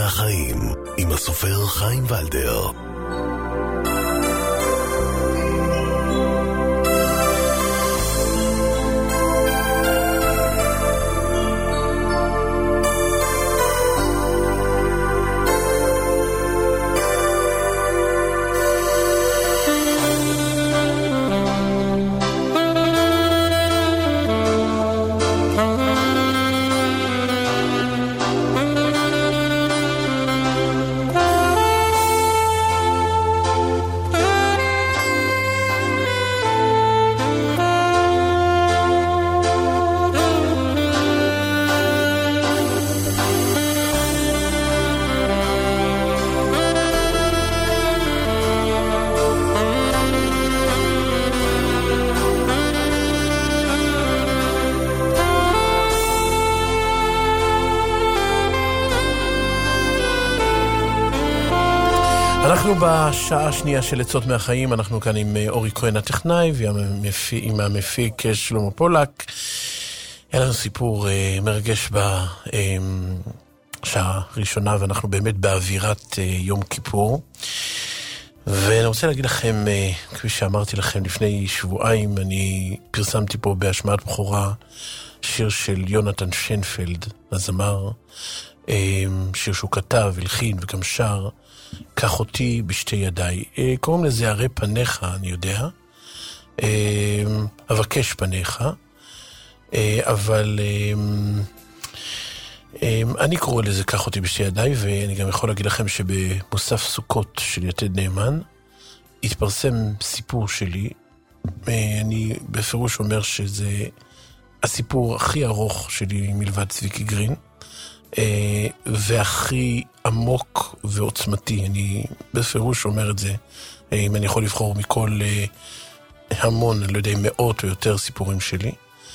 מהחיים עם הסופר חיים ולדר. אנחנו בשעה השנייה של עצות מהחיים, אנחנו כאן עם אורי כהן הטכנאי ועם המפיק שלמה פולק. היה לנו סיפור מרגש בשעה הראשונה, ואנחנו באמת באווירת יום כיפור. ואני רוצה להגיד לכם, כפי שאמרתי לכם לפני שבועיים, אני פרסמתי פה בהשמעת בחורה שיר של יונתן שיינפלד, הזמר, שיר שהוא כתב, הלחין וגם שר, קח אותי בשתי ידיי. קוראים לזה הרי פניך, אני יודע. אבקש פניך. אבל אני קורא לזה קח אותי בשתי ידיי, ואני גם יכול להגיד לכם שבמוסף סוכות של יתד נאמן התפרסם סיפור שלי. אני בפירוש אומר שזה הסיפור הכי ארוך שלי מלבד צביקי גרין. והכי עמוק ועוצמתי. אני בפירוש אומר את זה, אם אני יכול לבחור מכל המון, אני לא יודע, מאות או יותר סיפורים שלי,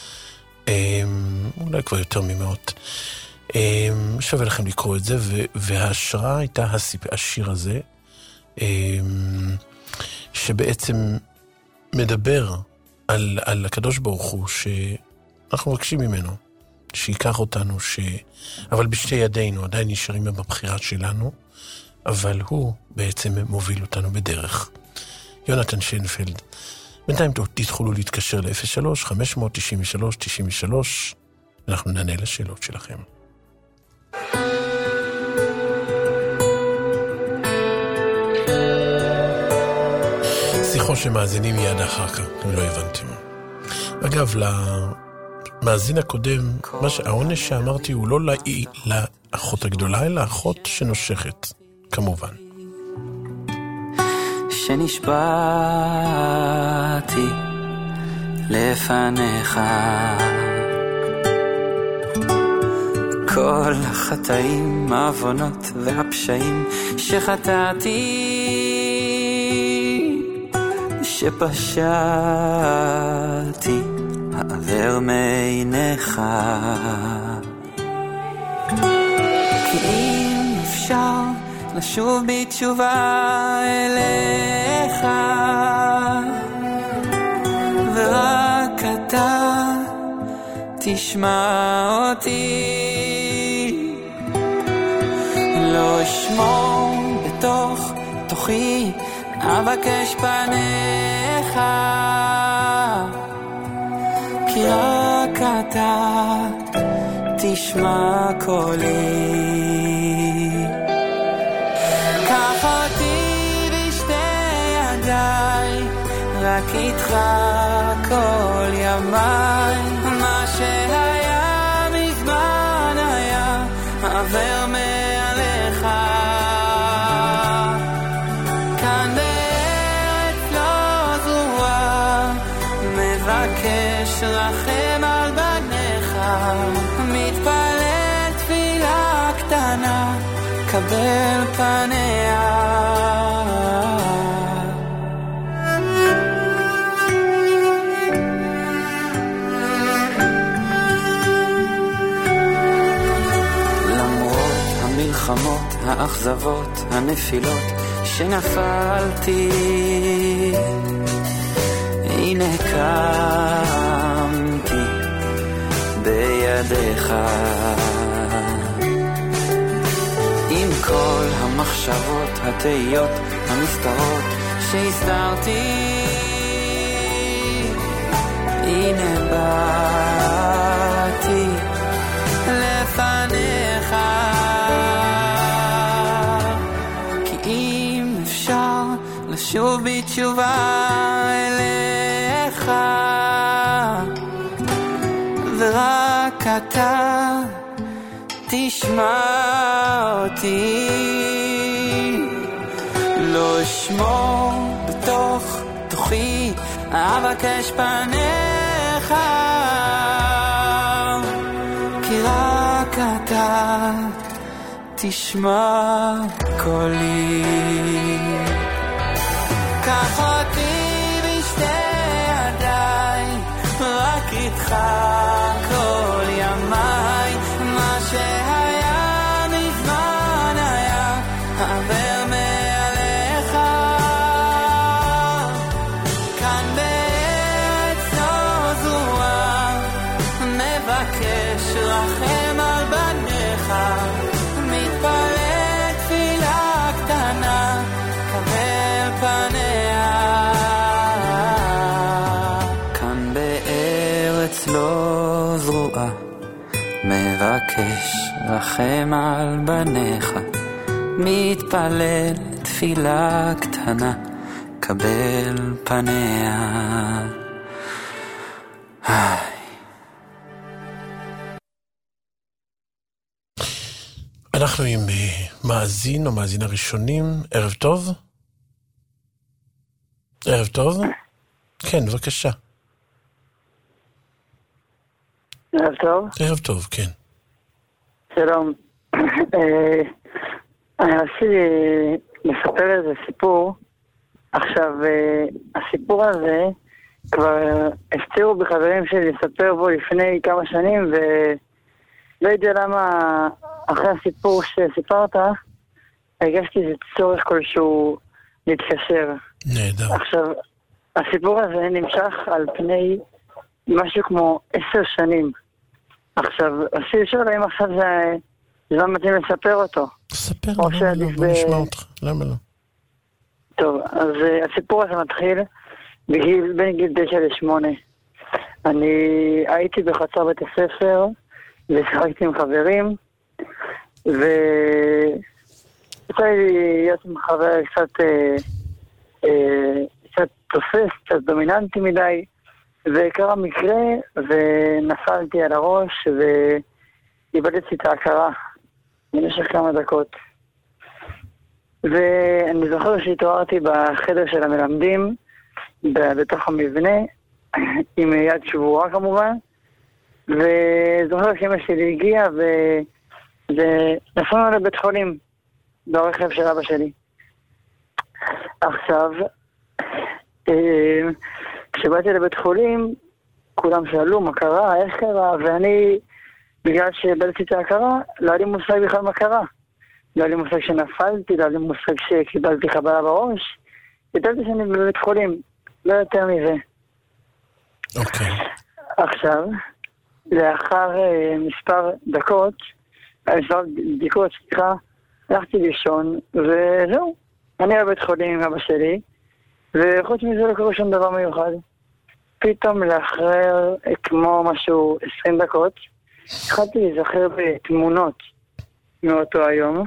אולי כבר יותר ממאות. שווה לכם לקרוא את זה, וההשראה הייתה השיר הזה, שבעצם מדבר על הקדוש ברוך הוא, שאנחנו מבקשים ממנו שיקח אותנו, אבל בשתי ידינו עדיין נשארים בבחירה שלנו, אבל הוא בעצם מוביל אותנו בדרך. יונתן שיינפלד. בינתיים תתחילו להתקשר ל-03-593-93, ואנחנו נענה לשאלות שלכם. שיחו שמאזינים מיד אחר כך, אם לא הבנתם. אגב, מאזין הקודם, העונש שאמרתי הוא לא לאחות הגדולה, אלא אחות שנושכת, כמובן. שנשבעתי לפניך, כל החטאים, העוונות והפשעים שחטאתי, שפשעתי, העבר מעיניך. כי אם אפשר לשוב בתשובה אליך, ורק אתה תשמע אותי, לא אשמור בתוך תוכי, אבקש פניך, כי רק אתה תשמע קולי. קח אותי בשתי ידיי, רק איתך כל ימיי, מה שהיה מזמן היה עבר מעליך. כאן בארץ לא זרועה, מבקש רחם על בניך, מתפלל תפילה קטנה, קבל פניה. למרות המלחמות, האכזבות, הנפילות שנפלתי, הנה קמתי בידיך. אם כל המחשבות, התהיות, המסתרות שהסתרתי, הנה באתי לפניך, כי אם אפשר לשוב בתשובה אליך, ורק אתה תשמע אותי, לא אשמור בתוך תוכי, אבקש פניך, כי רק אתה תשמע קולי. קח אותי בשתי ידיי, רק איתך כל ימיי, מה שהיה מזמן היה, עבר מעליך, כאן בארץ לא זרועה, מבקש רחם על בניך, מתפלל תפילה קטנה, קבל פניה, כאן בארץ לא זרועה, מבקש רחם על בניך, מתפלל תפילה קטנה, קבל פניה. אנחנו עם מאזין או מאזינה ראשונים. ערב טוב. ערב טוב. כן, בבקשה. ערב טוב. ערב טוב, כן. שלום. אני רציתי לספר איזה סיפור. עכשיו, הסיפור הזה כבר הפתיעו בחברים שלי לספר בו לפני כמה שנים, ולא יודע למה אחרי הסיפור שסיפרת, הרגשתי איזה צורך כלשהו להתקשר. נהדר. עכשיו, הסיפור הזה נמשך על פני משהו כמו 10 שנים. עכשיו, רציתי לשאול האם עכשיו זה לא מתאים לספר אותו. ספר, למה לא? בוא נשמע אותך. למה לא? טוב, אז הסיפור הזה מתחיל בין גיל 9 ל-8. אני הייתי בחצר בית הספר ושחקתי עם חברים, ויצא לי להיות עם חבר קצת תופס, קצת דומיננטי מדי, וקרה מקרה ונפלתי על הראש ואיבדתי את ההכרה במשך כמה דקות. ואני זוכר שהתעוררתי בחדר של המלמדים בתוך המבנה עם יד שבורה כמובן, וזוכר שאמא שלי הגיעה ונסענו לבית חולים ברכב של אבא שלי. עכשיו כשבאתי לבית חולים כולם שאלו מה קרה, איך קרה, ואני בגלל שבאתי את ההכרה לא היה לי מושג בכלל מה קרה. לא היה לי מושג שנפלתי, לא היה לי מושג שקיבלתי חבלה בראש. ידעתי שאני בבית חולים, לא יותר מזה. אוקיי. עכשיו, לאחר מספר בדיקות, הלכתי לישון, וזהו. אני בבית חולים עם אבא שלי, וחוץ מזה לא קורה שום דבר מיוחד. פתאום לאחר כמו משהו 20 דקות, התחלתי להיזכר בתמונות מאותו היום,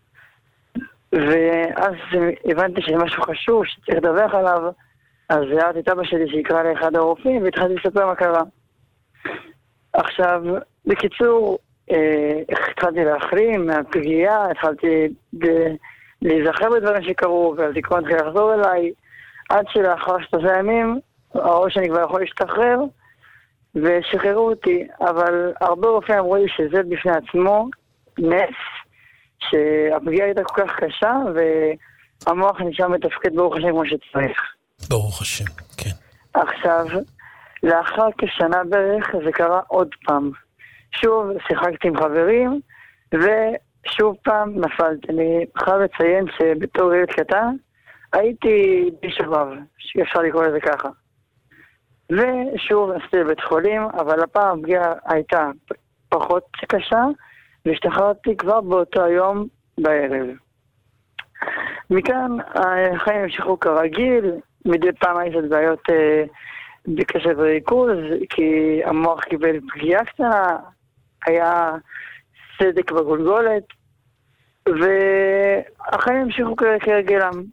ואז הבנתי שזה משהו חשוב שצריך לדווח עליו, אז הערתי את אבא שלי שיקרא לאחד הרופאים והתחלתי לספר מה קרה. עכשיו, בקיצור, התחלתי להחלים מהפגיעה, התחלתי להיזכר בדברים שקרו, והזיכרון התחיל לחזור אליי, עד שלאחר 3 ימים, הראש אני כבר יכול להשתחרר, ושחררו אותי, אבל הרבה רופאים אמרו לי שזה בפני עצמו נס, שהפגיעה הייתה כל כך קשה, והמוח נשאר מתפקד ברוך השם כמו שצריך. ברוך השם, כן. עכשיו, לאחר כשנה בערך זה קרה עוד פעם. שוב שיחקתי עם חברים, ושוב פעם נפלתי. אני חייב לציין שבתור ילד קטן, הייתי בשובב, שאפשר לקרוא לזה ככה. ושוב נסתי לבית חולים, אבל הפעם הפגיעה הייתה פחות קשה, והשתחררתי כבר באותו היום בערב. מכאן החיים המשיכו כרגיל, מדי פעם היו עוד בעיות בקשב וריכוז, כי המוח קיבל פגיעה קטנה, היה סדק בגולגולת, והחיים המשיכו כרגלם.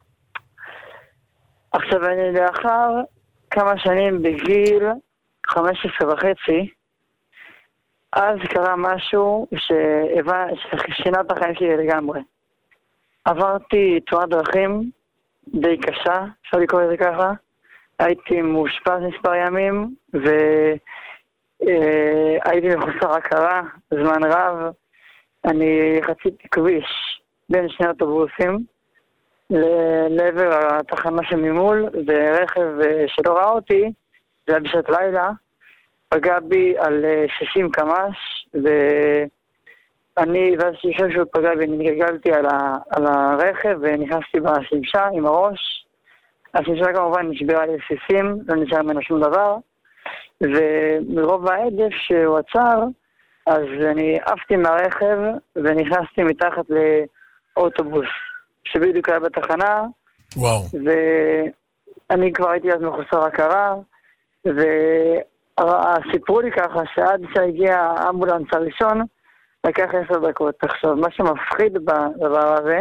עכשיו אני לאחר כמה שנים בגיל 15.5, אז קרה משהו ששינה את החיים שלי לגמרי. עברתי תאונת דרכים די קשה, אפשר לקרוא לזה ככה. הייתי מאושפז מספר ימים, והייתי מחוסר הכרה זמן רב. אני חציתי כביש בין שני אוטובוסים לעבר התחנה שממול, ורכב שלא ראה אותי, זה היה בשעת לילה, פגע בי על 60 קמ"ש, ואז שחושב שהוא פגע בי, אני גלגלתי על הרכב ונכנסתי בשמשה עם הראש. השמשה כמובן נשברה לי לסיסים, לא נשאר ממנו שום דבר, ומרוב העדף שהוא עצר, אז אני עפתי מהרכב ונכנסתי מתחת לאוטובוס שבדיוק היה בתחנה. וואו. ואני כבר הייתי אז מחוסר הכרה, וסיפרו לי ככה שעד שהגיע האמבולנס הראשון, לקח 10 דקות. עכשיו, מה שמפחיד בדבר הזה,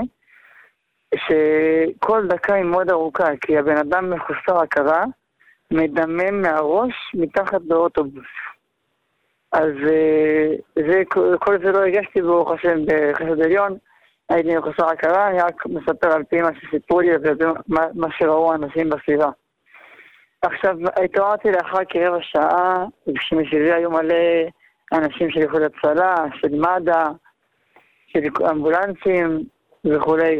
שכל דקה היא מאוד ארוכה, כי הבן אדם מחוסר הכרה, מדמם מהראש מתחת לאוטובוס. אז כל זה לא הגשתי ברוך השם בחסד עליון, הייתי מחוסר הכרה, אני רק מספר על פי מה שסיפרו לי ומה שראו האנשים בסביבה. עכשיו, התעוררתי לאחר כרבע שעה, כשמסביבי היו מלא אנשים של איחוד הצלה, של מד"א, של אמבולנסים וכולי.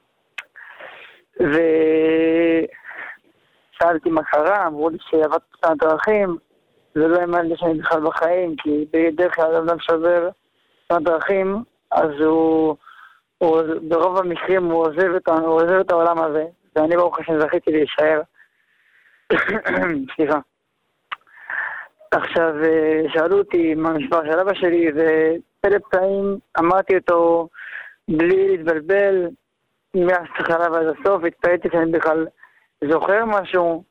ושאלתי מה קרה, אמרו לי שעבדתי תאונת דרכים, ולא האמנתי שאני בכלל בחיים, כי בדרך כלל אדם שעובר תאונת דרכים, אז הוא ברוב המקרים הוא עוזב את העולם הזה, ואני ברוך השם זכיתי להישאר. סליחה. עכשיו, שאלו אותי מה המספר של אבא שלי, ופלא פעמים אמרתי אותו בלי להתבלבל, מההתחלה ועד הסוף, התפעלתי שאני בכלל זוכר משהו,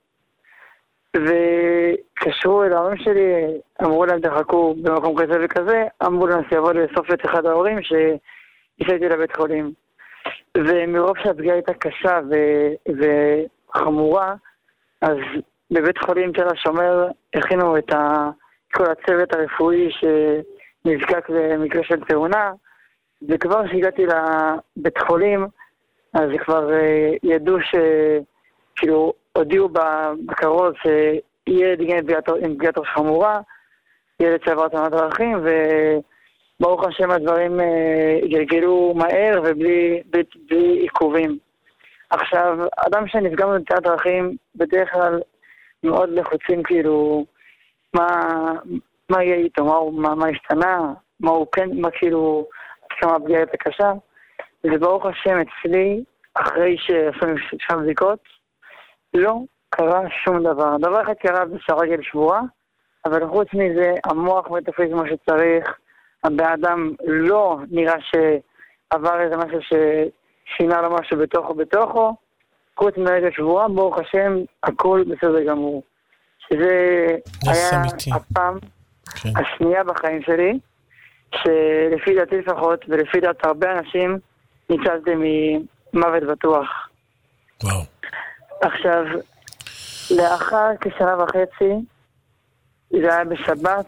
וקשרו אל ההורים שלי, אמרו להם תחכו במקום כזה וכזה, אמבולנס יבוא לאסוף את אחד ההורים שהשאתי לבית חולים. ומרוב שהפגיעה הייתה קשה וחמורה, אז בבית חולים תל השומר הכינו את כל הצוות הרפואי שנזקק למקרה של תאונה, וכבר שהגעתי לבית חולים, אז כבר ידעו שכאילו הודיעו בקרוב שיהיה עם פגיעת ראש חמורה, ילד שעבר תאונת דרכים, וברוך השם הדברים גלגלו מהר ובלי עיכובים. עכשיו, אדם שנפגע בתאונת דרכים בדרך כלל מאוד לחוצים כאילו מה יהיה איתו, מה השתנה, מה הוא כן, מה כאילו כמה הפגיעה הייתה קשה. וברוך השם אצלי, אחרי שעשו שם בדיקות, לא קרה שום דבר. דבר אחד קרה שהרגל שבורה, אבל חוץ מזה המוח מתפקד כמו שצריך, הבן אדם לא נראה שעבר איזה משהו ששינה לו משהו בתוכו, חוץ מרגל שבורה, ברוך השם, הכל בסדר גמור. שזה היה הפעם השנייה בחיים שלי, שלפי דעתי לפחות, ולפי דעת הרבה אנשים, ניצלתי ממוות בטוח. וואו. עכשיו, לאחר כשנה וחצי, זה היה בשבת,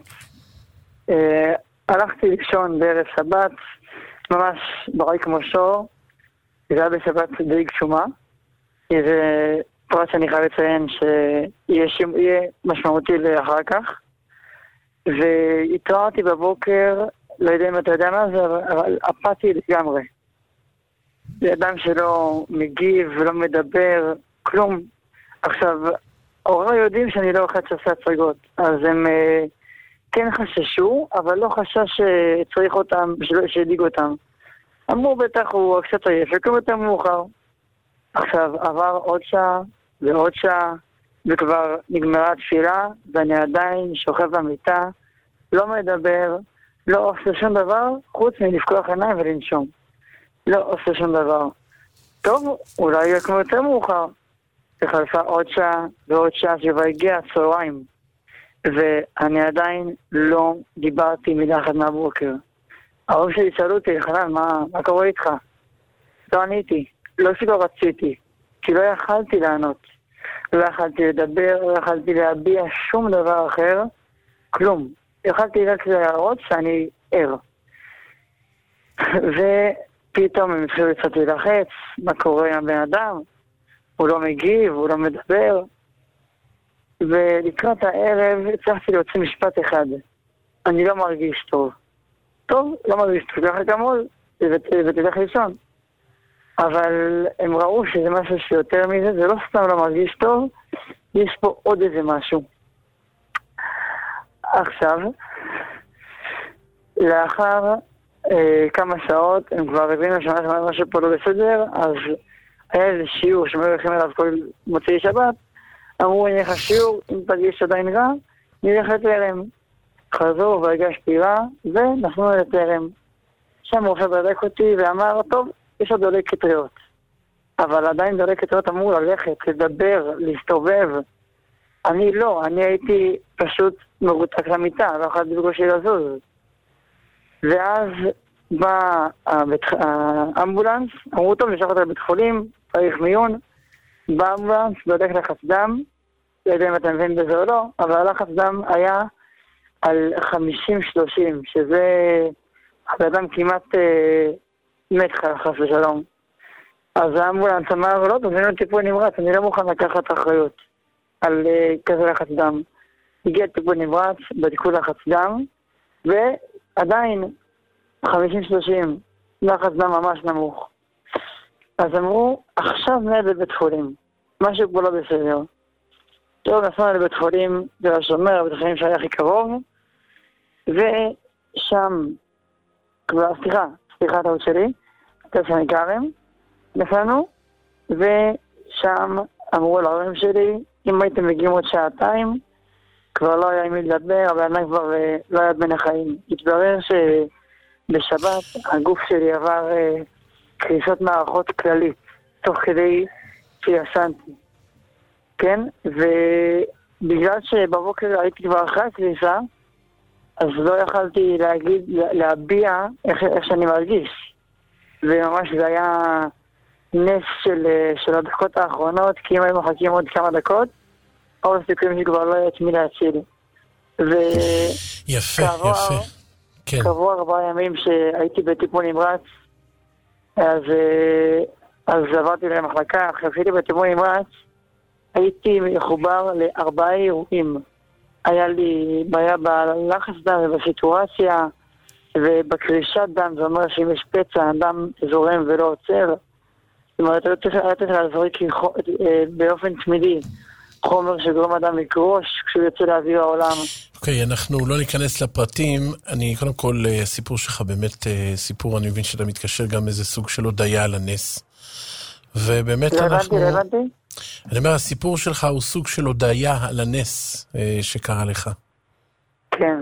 הלכתי לישון בערב שבת, ממש בריא כמו שור, זה היה בשבת די גשומה, זה פרט שאני חייב לציין שיהיה משמעותי לאחר כך, והתרעתי בבוקר, לא יודע אם אתה יודע מה זה, אבל אפאתי לגמרי. זה אדם שלא מגיב ולא מדבר, כלום. עכשיו, ההורים יודעים שאני לא אחד שעושה הצגות, אז הם כן חששו, אבל לא חשש שצריך אותם, שידיג אותם. אמרו בטח הוא קצת עייף, וכמו יותר מאוחר. עכשיו, עבר עוד שעה ועוד שעה, וכבר נגמרה התפילה, ואני עדיין שוכב במיטה, לא מדבר, לא עושה שום דבר, חוץ מלפקוח עיניים ולנשום. לא עושה שום דבר. טוב, אולי יהיה כמו יותר מאוחר. תחלפה עוד שעה ועוד שעה שבה הגיע הצהריים. ואני עדיין לא דיברתי מילה אחת מהבוקר. ההורים שלי שאלו אותי, חנן, מה קורה איתך? לא עניתי, לא שלא רציתי, כי לא יכלתי לענות. לא יכלתי לדבר, לא יכלתי להביע שום דבר אחר, כלום. יכלתי רק להראות שאני ער. ופתאום הם התחילו קצת ללחץ, מה קורה עם הבן אדם? הוא לא מגיב, הוא לא מדבר. ולקראת הערב הצלחתי להוציא משפט אחד. אני לא מרגיש טוב. טוב, לא מרגיש טוב, ככה כמול, ותלך לישון. אבל הם ראו שזה משהו שיותר מזה, זה לא סתם לא מרגיש טוב, יש פה עוד איזה משהו. עכשיו, לאחר כמה שעות, הם כבר הבינו שמשהו פה לא בסדר, אז היה איזה שיעור שהם הולכים אליו כל מוצאי שבת, אמרו, אני לך שיעור, אם תרגיש עדיין רע, נלך לתרם. חזרו והרגשתי רע, ונחנו לתרם. שם רופא בדק אותי ואמר, טוב, יש עוד דולקת ריאות. אבל עדיין דולקת ריאות אמור ללכת, לדבר, להסתובב. אני לא, אני הייתי פשוט מרותק למיטה, לא יכולתי בקושי לזוז. ואז בא האמבולנס, אמרו טוב, נשלח אותה לבית חולים, צריך מיון. בא האמבולנס, בדק לחץ דם, לא יודע אם אתה מבין בזה או לא, אבל הלחץ דם היה על 50-30, שזה האדם כמעט מת חס ושלום. אז האמבולנס אמר, לא, תזמינו טיפול נמרץ, אני לא מוכן לקחת אחריות על כזה לחץ דם. הגיע טיפול נמרץ, בדקו לחץ דם, ועדיין 50-30, לחץ דם ממש נמוך. אז אמרו, עכשיו נהיה בבית חולים, משהו פה לא בסדר. טוב, נסענו לבית חולים, זה השומר, בית החולים שהיה הכי קרוב, ושם, כבר, סליחה, טעות שלי, טלפון כרם, נסענו, ושם אמרו להורים שלי, אם הייתם מגיעים עוד שעתיים, כבר לא היה עם מי לדבר, אבל אני כבר לא היה בין החיים. התברר שבשבת הגוף שלי עבר קריסות מערכות כללית, תוך כדי שישנתי. כן? ובגלל שבבוקר הייתי כבר אחרי הקריסה, אז לא יכלתי להביע איך שאני מרגיש. וממש זה היה נס של הדקות האחרונות, כי אם היינו מחכים עוד כמה דקות, רוב הסיכויים שכבר לא היה את מי להציל. יפה. כן. כעבור 4 ימים שהייתי בטיפול נמרץ, אז עברתי למחלקה, אחרי שהייתי בטיפול נמרץ, הייתי מחובר ל4 אירועים. היה לי בעיה בלחץ דם ובסיטואציה, ובקרישת דם, זה אומר שאם יש פצע, הדם זורם ולא עוצר. זאת אומרת, היה צריך להזריק באופן תמידי חומר שגורם אדם לקרוש כשהוא יוצא לאוויר העולם. אוקיי, אנחנו לא ניכנס לפרטים. אני, קודם כל, הסיפור שלך באמת סיפור, אני מבין שאתה מתקשר גם איזה סוג של הודיה על הנס. ובאמת אנחנו... לא הבנתי. אני אומר, הסיפור שלך הוא סוג של הודיה על הנס שקרה לך. כן.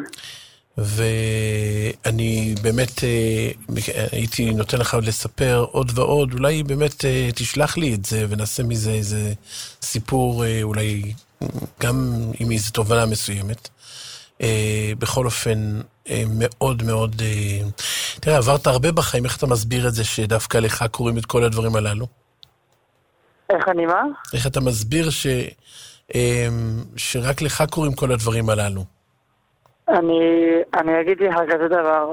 ואני באמת הייתי נותן לך לספר עוד ועוד, אולי באמת תשלח לי את זה ונעשה מזה איזה סיפור, אולי גם עם איזו תובנה מסוימת. בכל אופן מאוד מאוד, תראה, עברת הרבה בחיים, איך אתה מסביר את זה שדווקא לך קוראים את כל הדברים הללו? איך אני מה? איך אתה מסביר שרק לך קוראים כל הדברים הללו? אני אגיד לך כזה דבר.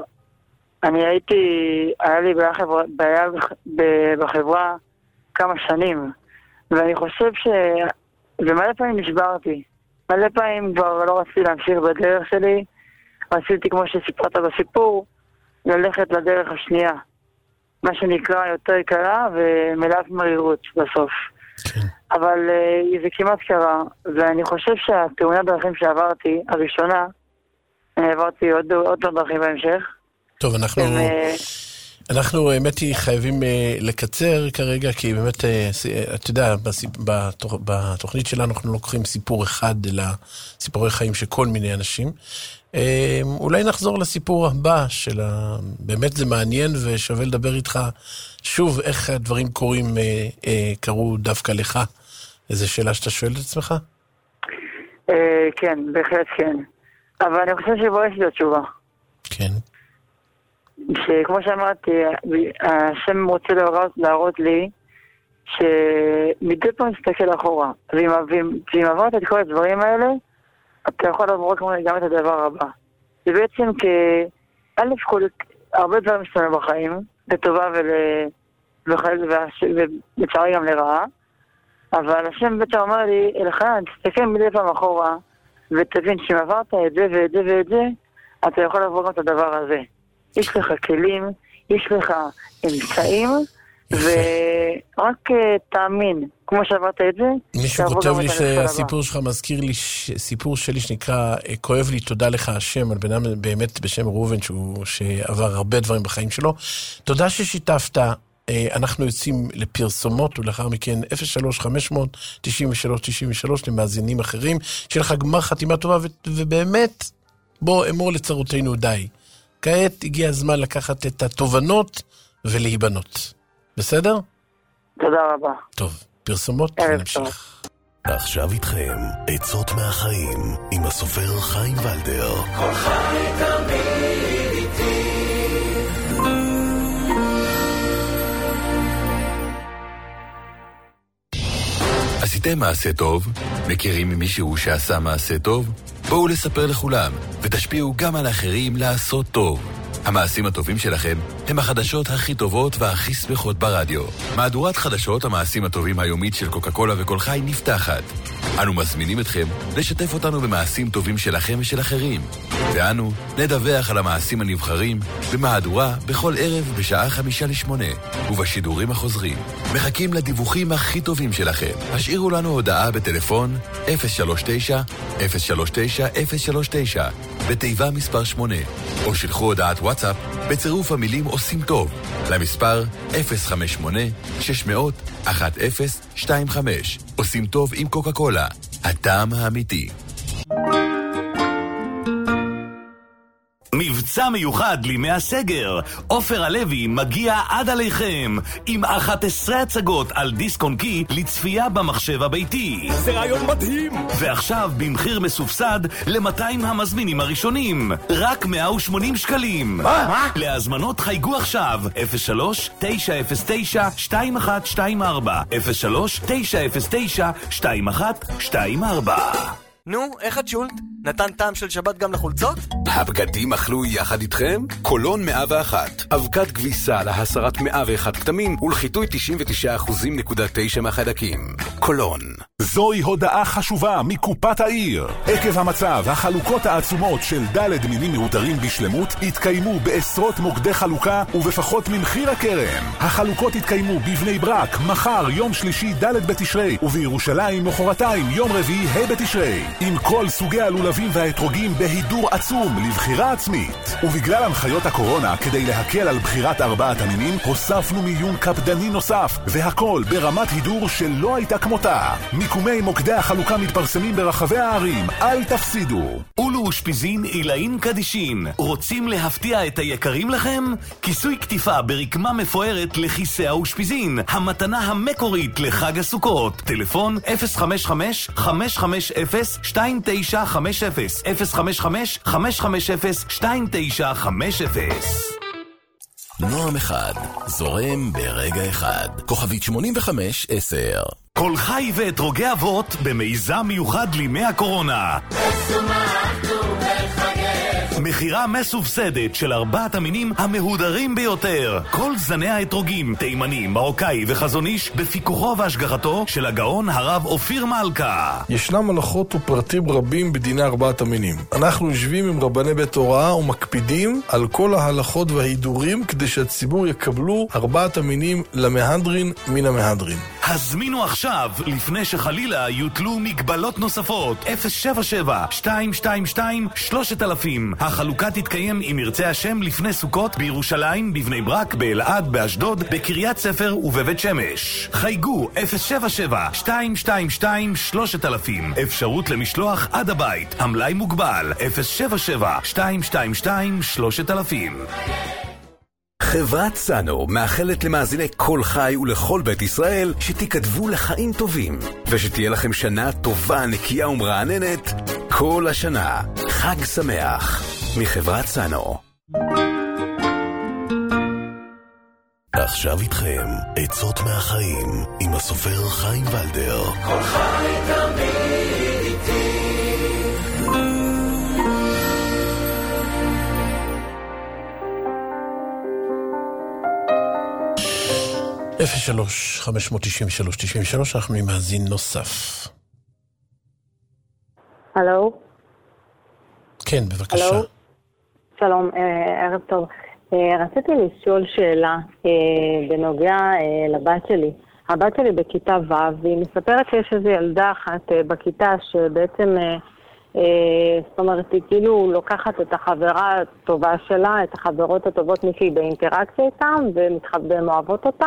היה לי בעיה בחברה כמה שנים, ואני חושב ומלא פעמים נשברתי. מלא פעמים כבר לא רציתי להמשיך בדרך שלי, רציתי כמו שסיפרת בסיפור, ללכת לדרך השנייה. מה שנקרא יותר קרה ומלאת מרירות בסוף. כן. אבל זה כמעט קרה, ואני חושב שהתאונת דרכים שעברתי, הראשונה, עברתי עוד דרכים בהמשך. טוב, אנחנו באמת חייבים לקצר כרגע, כי באמת, אתה יודע, בתוכנית שלנו אנחנו לוקחים סיפור אחד, אלא סיפורי חיים של כל מיני אנשים. אולי נחזור לסיפור הבא באמת זה מעניין ושווה לדבר איתך שוב איך הדברים קרו דווקא לך. איזו שאלה שאתה שואל את עצמך? כן, בהחלט כן. אבל אני חושב שבו יש לי התשובה. כן. שכמו שאמרתי, השם רוצה להראות לי שמדי פעם נסתכל אחורה. ואם עברת את כל הדברים האלה, אתה יכול לעבור גם את הדבר הבא. זה בעצם הרבה דברים משתנה בחיים, לטובה ולצערי גם לרעה, אבל השם בעצם אומר לי, אלחנן, תסתכל מדי פעם אחורה, ותבין שאם עברת את זה ואת זה ואת זה, אתה יכול לעבור גם את הדבר הזה. יש לך כלים, יש לך אמצעים, ורק תאמין, כמו שעברת את זה. מישהו כותב לי שהסיפור שלך מזכיר לי סיפור שלי שנקרא כואב לי תודה לך השם, על בן באמת בשם ראובן שעבר הרבה דברים בחיים שלו. תודה ששיתפת. אנחנו יוצאים לפרסומות ולאחר מכן 03-500-93-93 למאזינים אחרים. שיהיה לך גמר חתימה טובה ובאמת בוא אמור לצרותינו די. כעת הגיע הזמן לקחת את התובנות ולהיבנות. בסדר? תודה רבה. טוב, פרסומות ונמשיך. עכשיו איתכם, עצות מהחיים עם הסופר חיים ולדר. כל חי תמיד איתי. עשיתם מעשה טוב? מכירים ממישהו שעשה מעשה טוב? בואו לספר לכולם, ותשפיעו גם על האחרים לעשות טוב. המעשים הטובים שלכם הם החדשות הכי טובות והכי שמחות ברדיו. מהדורת חדשות המעשים הטובים היומית של קוקה קולה וכל חי נפתחת. אנו מזמינים אתכם לשתף אותנו במעשים טובים שלכם ושל אחרים. ואנו נדווח על המעשים הנבחרים במהדורה בכל ערב בשעה 5:50 ובשידורים החוזרים. מחכים לדיווחים הכי טובים שלכם. השאירו לנו הודעה בטלפון 039-039-039 בתיבה מספר 8 או שלחו הודעת וואטסאפ בצירוף המילים עושים טוב למספר 058-600-1025. עושים טוב עם קוקה קולה, הטעם האמיתי. מבצע מיוחד לימי הסגר. עופר הלוי מגיע עד עליכם עם 11 הצגות על דיסק און קי לצפייה במחשב הביתי. זה רעיון מדהים. ועכשיו במחיר מסובסד ל-200 המזמינים הראשונים, רק 180 שקלים. מה? להזמנות חייגו עכשיו 03-909-2124 03-909-2124. נו, איך את שולט? נתן טעם של שבת גם לחולצות? הבגדים אכלו יחד איתכם? קולון 101. אבקת כביסה להסרת 101 כתמים ולחיטוי 99.9% מהחיידקים. קולון. זוהי הודעה חשובה מקופת העיר. עקב המצב, החלוקות העצומות של ד' מינים מאותרים בשלמות התקיימו בעשרות מוקדי חלוקה ובפחות ממחיר הקרם. החלוקות התקיימו בבני ברק מחר יום שלישי ד' בתשרי ובירושלים מחרתיים יום רביעי ה' בתשרי. עם כל סוגי הלולבים והאתרוגים בהידור עצום לבחירה עצמית. ובגלל הנחיות הקורונה כדי להקל על בחירת 4 המינים הוספנו מיון קפדני נוסף והכל ברמת הידור שלא הייתה כמותה. מיקומי מוקדי החלוקה מתפרסמים ברחבי הערים, אל תפסידו. אולו אושפיזין אילאין קדישין, רוצים להפתיע את היקרים לכם? כיסוי כתיפה ברקמה מפוארת לכיסא האושפיזין, המתנה המקורית לחג הסוכות. טלפון 055-550-2950 055-550-2950. נועם אחד, זורם ברגע אחד. כוכבית 85-10. כל חי ואתרוגי אבות במיזם מיוחד לימי הקורונה. מחירה מסובסדת של 4 המינים המהודרים ביותר. כל זני האתרוגים, תימני, מרוקאי וחזון איש בפיקוחו והשגחתו של הגאון הרב אופיר מלכה. ישנם הלכות ופרטים רבים בדיני 4 המינים. אנחנו יושבים עם רבני בית הוראה ומקפידים על כל ההלכות וההידורים כדי שהציבור יקבלו 4 המינים למהדרין מן המהדרין. הזמינו עכשיו, לפני שחלילה יוטלו מגבלות נוספות. 077-222-3000. החלוקה תתקיים אם ירצה השם לפני סוכות בירושלים, בבני ברק, באלעד, באשדוד, בקריית ספר ובבית שמש. חייגו 077-222-3000. אפשרות למשלוח עד הבית. המלאי מוגבל. 077-222-3000. חברת סאנו מאחלת למאזיני כל חי ולכל בית ישראל שתיכתבו לחיים טובים ושתהיה לכם שנה טובה, נקייה ומרעננת כל השנה. חג שמח מחברת סאנו. עכשיו איתכם עצות מהחיים עם הסופר חיים ולדר. כל חי תמיד איתי. 03-593-93, אנחנו עם מאזין נוסף. הלו? כן, בבקשה. הלו? שלום, ערב טוב. רציתי לשאול שאלה בנוגע לבת שלי. הבת שלי בכיתה ו' והיא מספרת שיש איזו ילדה אחת בכיתה שבעצם, זאת אומרת, היא כאילו לוקחת את החברה הטובה שלה, את החברות הטובות שהיא באינטראקציה איתם והן אוהבות אותה,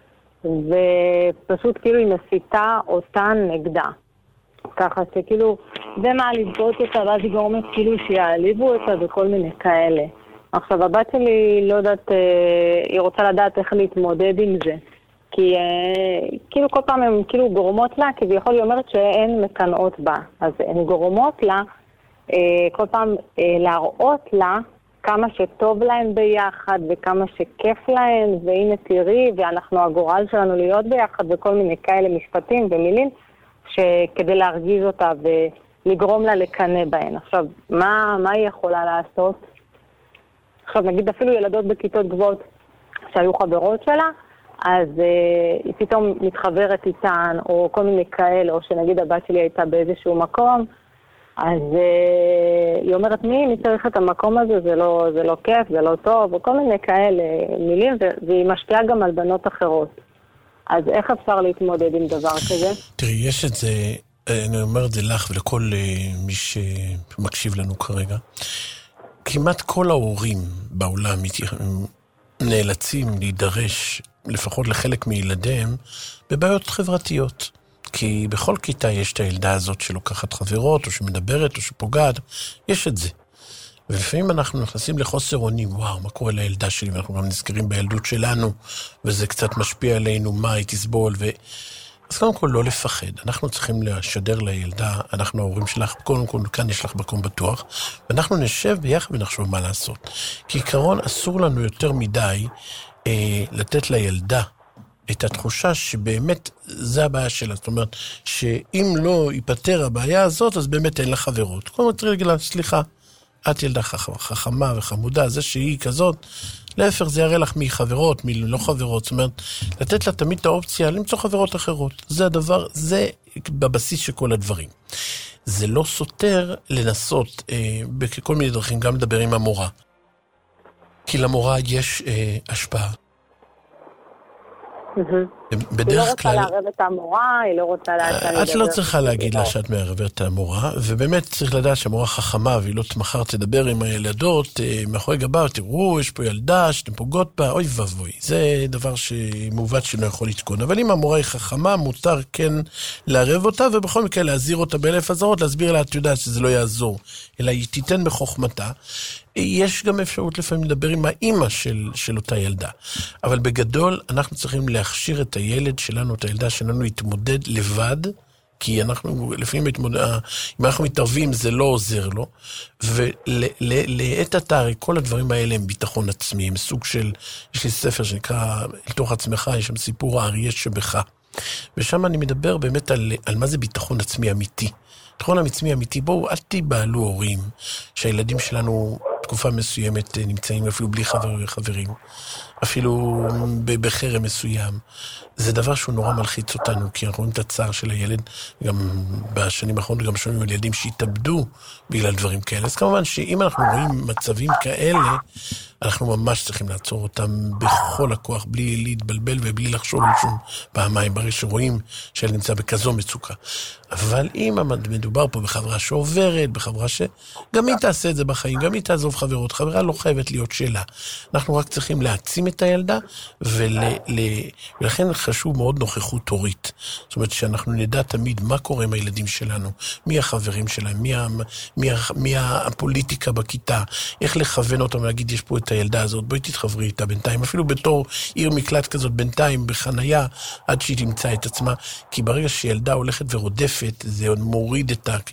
ופשוט כאילו היא מסיתה אותן נגדה. ככה שכאילו זה מעליבות אותה, ואז היא גורמת כאילו שיעליבו אותה וכל מיני כאלה. עכשיו הבת שלי לא יודעת, היא רוצה לדעת איך להתמודד עם זה. כי כאילו כל פעם הן כאילו גורמות לה, כביכול היא אומרת שהן מקנאות בה. אז הן גורמות לה כל פעם להראות לה כמה שטוב להן ביחד וכמה שכיף להן, והנה תראי, ואנחנו הגורל שלנו להיות ביחד וכל מיני כאלה משפטים ומילים שכדי להרגיז אותה ולגרום לה לקנא בהן. עכשיו, מה היא יכולה לעשות? עכשיו, נגיד אפילו ילדות בכיתות גבוהות שהיו חברות שלה, אז היא פתאום מתחברת איתן, או כל מיני כאלה, או שנגיד הבת שלי הייתה באיזשהו מקום, אז היא אומרת, מי צריך את המקום הזה? זה לא כיף, זה לא טוב, או כל מיני כאלה מילים, והיא משפיעה גם על בנות אחרות. אז איך אפשר להתמודד עם דבר כזה? תראי, יש את זה, אני אומר את זה לך ולכל מי שמקשיב לנו כרגע. כמעט כל ההורים בעולם נאלצים להידרש, לפחות לחלק מילדיהם, בבעיות חברתיות. כי בכל כיתה יש את הילדה הזאת שלוקחת חברות, או שמדברת, או שפוגעת, יש את זה. ולפעמים אנחנו נכנסים לחוסר אונים, וואו, מה קורה לילדה שלי? ואנחנו גם נזכרים בילדות שלנו, וזה קצת משפיע עלינו, מה היא תסבול, אז קודם כל לא לפחד. אנחנו צריכים לשדר לילדה, אנחנו ההורים שלך, קודם כל כאן יש לך מקום בטוח, ואנחנו נשב ביחד ונחשוב מה לעשות. כי עיקרון אסור לנו יותר מדי לתת לילדה את התחושה שבאמת זה הבעיה שלה. זאת אומרת, שאם לא ייפטר הבעיה הזאת, אז באמת אין לה חברות. כל מיני רגלה, סליחה, את ילדה חכמה וחמודה, זה שהיא כזאת, להפך זה יראה לך מי חברות, מי לא חברות, זאת אומרת, לתת לה תמיד את האופציה למצוא חברות אחרות. זה הדבר, זה בבסיס של כל הדברים. זה לא סותר לנסות בכל מיני דרכים, גם לדבר עם המורה. כי למורה יש השפעה. היא לא רוצה לערב את המורה, היא לא רוצה לדבר. את לא צריכה להגיד לה שאת מערבת את המורה, ובאמת צריך לדעת שהמורה חכמה, והיא לא מחר תדבר עם הילדות, מאחורי גבה, תראו, יש פה ילדה שאתם פוגעות בה, אוי ובוי. זה דבר שמובט שלא יכול לתקון. אבל אם המורה היא חכמה, מותר כן לערב אותה, ובכל מקרה להזהיר אותה באלף הזרות, להסביר לה, את יודעת שזה לא יעזור, אלא היא תיתן בחוכמתה. יש גם אפשרות לפעמים לדבר עם האמא של אותה ילדה. אבל בגדול אנחנו צריכים להכשיר את הילד שלנו, את הילדה שלנו, להתמודד לבד, כי אנחנו לפעמים אם אנחנו מתערבים זה לא עוזר לו, ולעת עתה כל הדברים האלה הם ביטחון עצמי, הם סוג של, יש לי ספר שנקרא לתוך עצמך, יש שם סיפור האריה שבך, ושם אני מדבר באמת על מה זה ביטחון עצמי אמיתי. ביטחון עצמי אמיתי, בואו אל תיבעלו הורים שהילדים שלנו תקופה מסוימת נמצאים אפילו בלי חברים, אפילו בחרם מסוים. זה דבר שהוא נורא מלחיץ אותנו, כי אנחנו רואים את הצער של הילד, גם בשנים האחרונות גם שומעים על ילדים שהתאבדו בגלל דברים כאלה. אז כמובן שאם אנחנו רואים מצבים כאלה, אנחנו ממש צריכים לעצור אותם בכל הכוח, בלי להתבלבל ובלי לחשוב על שום פעמיים, ברגע שרואים שהילד נמצא בכזו מצוקה. אבל אם מדובר פה בחברה שעוברת, בחברה גם היא תעשה את זה בחיים, גם היא תעזוב חברות, חברה לא חייבת להיות שלה. אנחנו רק צריכים להעצים את הילדה, ולכן חשוב מאוד נוכחות הורית. זאת אומרת שאנחנו נדע תמיד מה קורה עם הילדים שלנו, מי החברים שלהם, מי הפוליטיקה בכיתה, איך לכוון אותם ולהגיד, יש פה את הילדה הזאת, בואי תתחברי איתה בינתיים, אפילו בתור עיר מקלט כזאת בינתיים, בחנייה, עד שהיא תמצא את עצמה, כי ברגע שילדה הולכת ורודפת, זה מוריד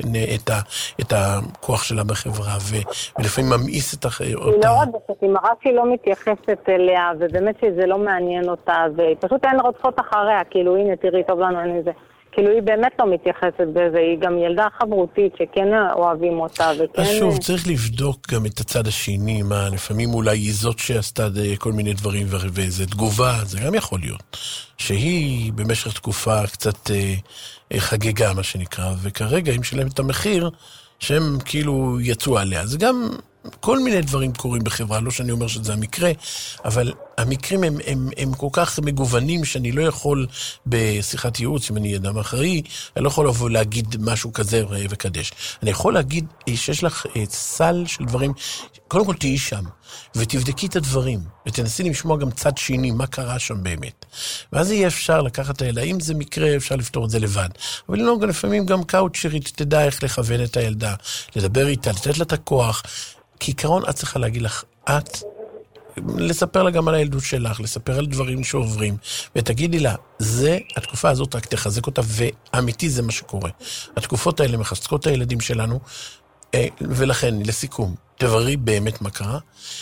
את הכוח שלה בחברה, ולפעמים ממאיס את אותה. היא לא רודפת, היא מראה שהיא לא מתייחסת אליה, ובאמת שזה לא מעניין אותה, ופשוט אין רודפות אחריה, כאילו הנה תראי טוב לנו, אין איזה. כאילו היא באמת לא מתייחסת בזה, היא גם ילדה חברותית שכן אוהבים אותה וכן... שוב, צריך לבדוק גם את הצד השני, מה לפעמים אולי היא זאת שעשתה כל מיני דברים ואיזו תגובה, זה גם יכול להיות. שהיא במשך תקופה קצת חגגה מה שנקרא, וכרגע היא משלמת את המחיר שהם כאילו יצאו עליה. זה גם... כל מיני דברים קורים בחברה, לא שאני אומר שזה המקרה, אבל המקרים הם כל כך מגוונים שאני לא יכול בשיחת ייעוץ, אם אני אדם אחראי, אני לא יכול לבוא להגיד משהו כזה ראה וקדש. אני יכול להגיד שיש לך סל של דברים, קודם כל תהיי שם, ותבדקי את הדברים, ותנסי לשמוע גם צד שני, מה קרה שם באמת. ואז יהיה אפשר לקחת את הילדה, אם זה מקרה אפשר לפתור את זה לבד. אבל לא, לפעמים גם קאוצ'רית תדע איך לכוון את הילדה, לדבר איתה, לתת לה את הכוח, כעיקרון את צריכה להגיד לך, לספר לה גם על הילדות שלך, לספר על דברים שעוברים, ותגידי לה, זה, התקופה הזאת רק תחזק אותה, ואמיתי זה מה שקורה. התקופות האלה מחזקות את הילדים שלנו, ולכן, לסיכום, תברי באמת מה קרה,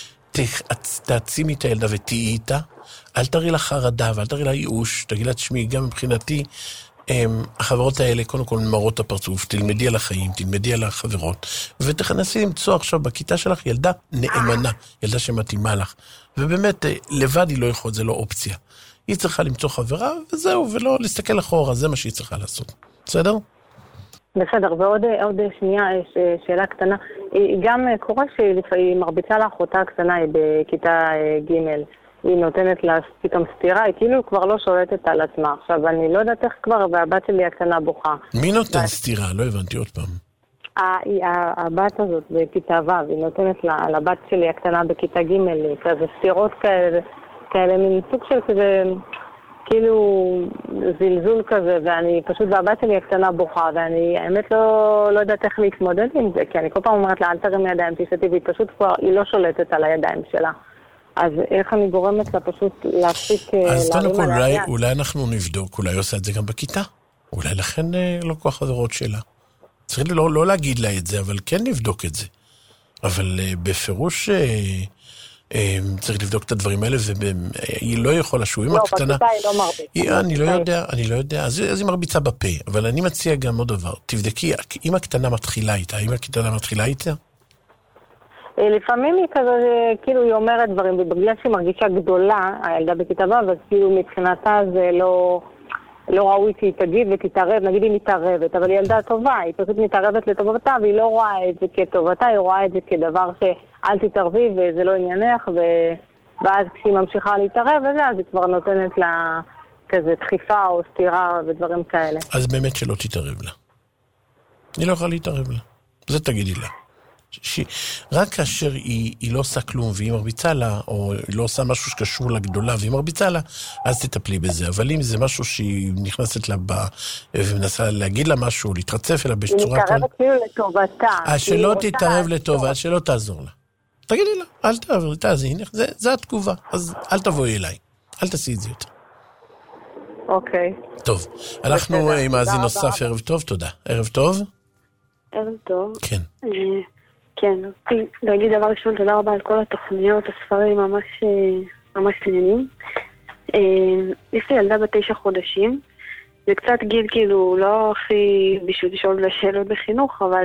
תעצימי את הילדה ותהיי איתה, אל תראי לה חרדה ואל תראי לה ייאוש, תגיד לה, תשמעי, גם מבחינתי, החברות האלה קודם כל מראות הפרצוף, תלמדי על החיים, תלמדי על החברות, ותכנסי למצוא עכשיו בכיתה שלך ילדה נאמנה, ילדה שמתאימה לך, ובאמת לבד היא לא יכולה, זה לא אופציה. היא צריכה למצוא חברה וזהו, ולא להסתכל אחורה, זה מה שהיא צריכה לעשות. בסדר? בסדר, ועוד שנייה, שאלה קטנה, גם קורה שלפעמים מרביצה לאחותה הקטנה, היא בכיתה ג' היא נותנת לה פתאום סתירה, היא כאילו כבר לא שולטת על עצמה. עכשיו, אני לא יודעת איך כבר, והבת שלי הקטנה בוכה. מי נותן סתירה? לא הבנתי עוד פעם. הבת הזאת בכיתה ו', היא נותנת לבת שלי הקטנה בכיתה ג' כזה סתירות כאלה, מן סוג של כזה, כאילו זלזול כזה, ואני פשוט, והבת שלי הקטנה בוכה, ואני האמת לא יודעת איך להתמודד עם זה, כי אני כל פעם אומרת לה, אל תרים ידיים, תשתי, והיא פשוט כבר, היא לא שולטת על הידיים שלה. אז איך אני גורמת לה פשוט להפסיק אז תנו אולי אנחנו נבדוק, אולי עושה את זה גם בכיתה. אולי לכן לא כל החברות שלה. צריך לא להגיד לה את זה, אבל כן נבדוק את זה. אבל בפירוש צריך לבדוק את הדברים האלה, והיא לא יכולה שהוא עם הקטנה. לא, בכיתה היא לא מרביצה. אני לא יודע. אז היא מרביצה בפה. אבל אני מציע גם עוד דבר. תבדקי, אם הקטנה מתחילה איתה, האם הקטנה מתחילה איתה? לפעמים היא כזה, כאילו היא אומרת דברים, ובגלל שהיא מרגישה גדולה, הילדה בכיתה ו', אז כאילו מבחינתה זה לא ראוי שהיא תגיד ותתערב, נגיד היא מתערבת, אבל היא ילדה טובה, היא פשוט מתערבת לטובתה, והיא לא רואה את זה כטובתה, היא רואה את זה כדבר שאל תתערבי וזה לא עניינך, ואז כשהיא ממשיכה להתערב וזה, אז היא כבר נותנת לה כזה דחיפה או סתירה ודברים כאלה. אז באמת שלא תתערב לה. אני לא יכולה להתערב לה. זה תגידי לה. רק כאשר היא לא עושה כלום והיא מרביצה לה, או היא לא עושה משהו שקשור לגדולה והיא מרביצה לה, אז תטפלי בזה. אבל אם זה משהו שהיא נכנסת לה ומנסה להגיד לה משהו, להתרצף אליה בצורה... היא מתערבת כאילו לטובתה. שלא תתערב לטובה, שלא תעזור לה. תגידי לה, אל תעבור, תעזיני, זה התגובה. אז אל תבואי אליי, אל תעשי את זה יותר. אוקיי. טוב, אנחנו עם מאזין נוסף, ערב טוב, תודה. ערב טוב? ערב טוב. כן. כן, רציתי להגיד דבר ראשון, תודה רבה על כל התוכניות, הספרים ממש עניינים. יש לי ילדה ב9 חודשים, זה קצת גיל כאילו לא הכי בשביל לשאול שאלות בחינוך, אבל